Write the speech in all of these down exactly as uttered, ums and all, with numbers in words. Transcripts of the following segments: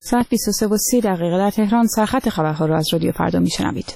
ساعت بیست و سه و سی دقیقه در تهران. سرخط خبرها را از رادیو فردا میشنوید.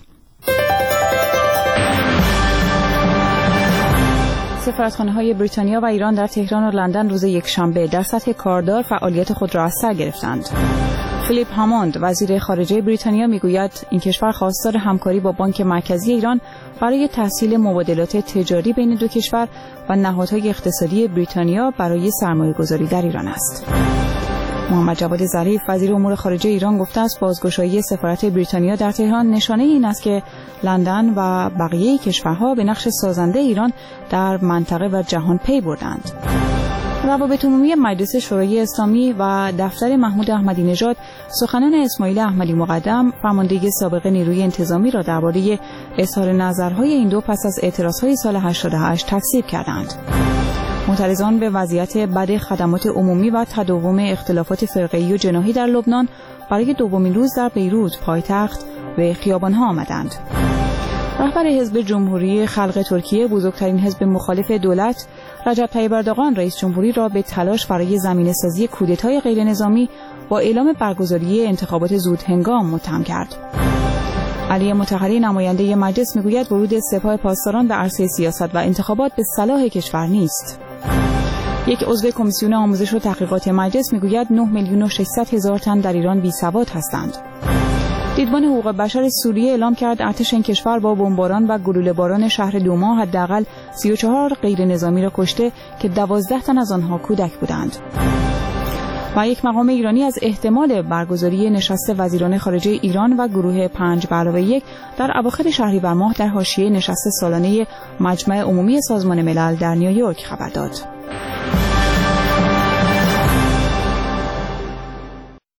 سفارتخانه‌های بریتانیا و ایران در تهران و لندن روز یکشنبه در سطح کاردار فعالیت خود را از سر گرفتند. فیلیپ هاموند وزیر خارجه بریتانیا میگوید این کشور خواستار همکاری با بانک مرکزی ایران برای تسهیل مبادلات تجاری بین دو کشور و نهادهای اقتصادی بریتانیا برای سرمایه‌گذاری در ایران است. محمد جواد ظریف وزیر امور خارجه ایران گفته است بازگشایی سفارت بریتانیا در تهران نشانه این است که لندن و بقیه کشورها به نقش سازنده ایران در منطقه و جهان پی بردند. روابط عمومی مجلس شورای اسلامی و دفتر محمود احمدی نژاد سخنان اسماعیل احمدی مقدم فرمانده سابق نیروی انتظامی را درباره اظهار نظرهای این دو پس از اعتراضهای سال هشتاد و هشت تکذیب کردند. معترضان به وضعیت بد خدمات عمومی و تداوم اختلافات فرقه‌ای و جناحی در لبنان برای دومین روز در بیروت پایتخت به خیابان‌ها آمدند. رهبر حزب جمهوری خلق ترکیه بزرگترین حزب مخالف دولت رجب طیب اردوغان رئیس جمهوری را به تلاش برای زمینه‌سازی کودتای غیرنظامی با اعلام برگزاری انتخابات زودهنگام متهم کرد. علی مطهری نماینده مجلس میگوید ورود سپاه پاسداران به عرصه سیاست و انتخابات به صلاح کشور نیست. یک عضو کمیسیون آموزش و تحقیقات مجلس میگوید نه میلیون و ششصد هزار تن در ایران بی‌سواد هستند. دیدبان حقوق بشر سوریه اعلام کرد ارتش این کشور با بمباران و گلوله‌باران شهر دوما حداقل سی و چهار غیر نظامی را کشته که دوازده تن از آنها کودک بودند. و یک مقام ایرانی از احتمال برگزاری نشست وزیران خارجه ایران و گروه پنج به علاوه یک در اواخر شهریور ماه در حاشیه نشست سالانه مجمع عمومی سازمان ملل در نیویورک خبر داد.